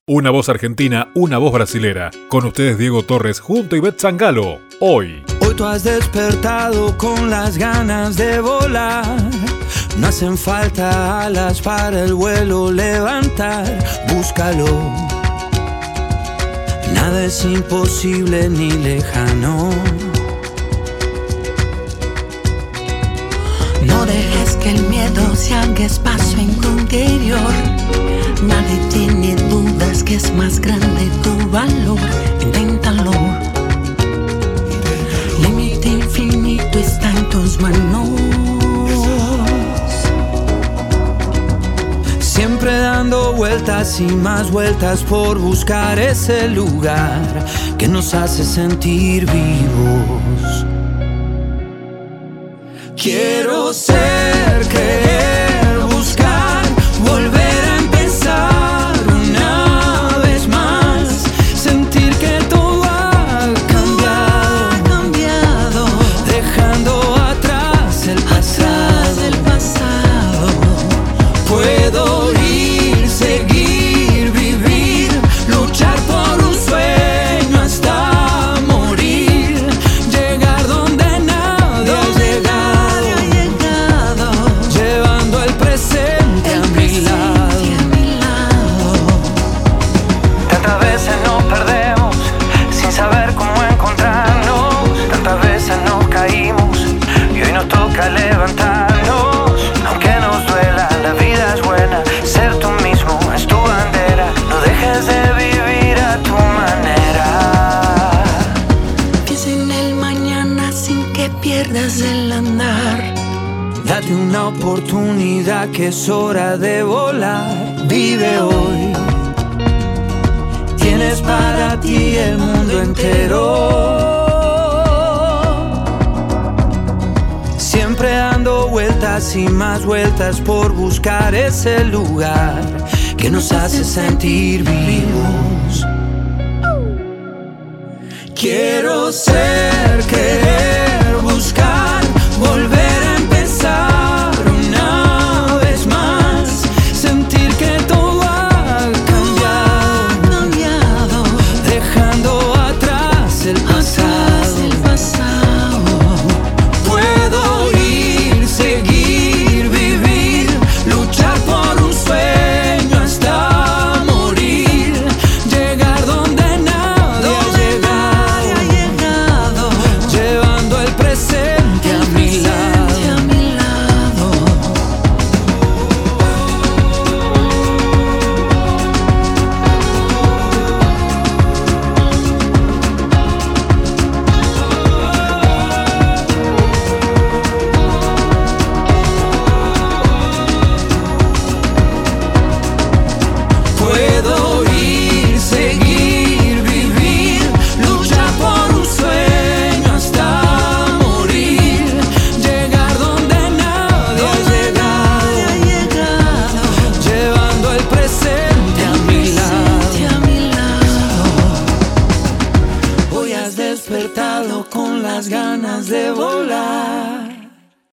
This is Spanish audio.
Una voz argentina, una voz brasilera. Con ustedes Diego Torres junto a Ivette Sangalo. Hoy tú has despertado con las ganas de volar. No hacen falta alas para el vuelo levantar. Búscalo. Nada es imposible ni lejano. No dejes que el miedo se haga espacio en tu interior. Nadie tiene dudas que es más grande tu valor. Inténtalo. Límite infinito está en tus manos. Siempre dando vueltas y más vueltas por buscar ese lugar que nos hace sentir vivos. Quiero ser, creer, buscar, volver a empezar una vez más. Sentir que todo ha cambiado, dejando atrás el pasado. Puedo ir, seguir, vivir, luchar por un sueño hasta morir. Llegar donde nadie ha llegado, llevando el presente a mi lado. Tantas veces nos perdemos sin saber cómo encontrarnos. Tantas veces nos caímos y hoy nos toca levantarnos. Aunque nos duela, la vida es buena. Ser tú mismo es tu bandera. No dejes de vivir a tu manera. Piensa en el mañana sin que pierdas el andar. Date una oportunidad que es hora de volar. Vive hoy. Tienes para ti el mundo entero. Siempre dando vueltas y más vueltas por buscar ese lugar que nos hace sentir vivos. Quiero ser, querer.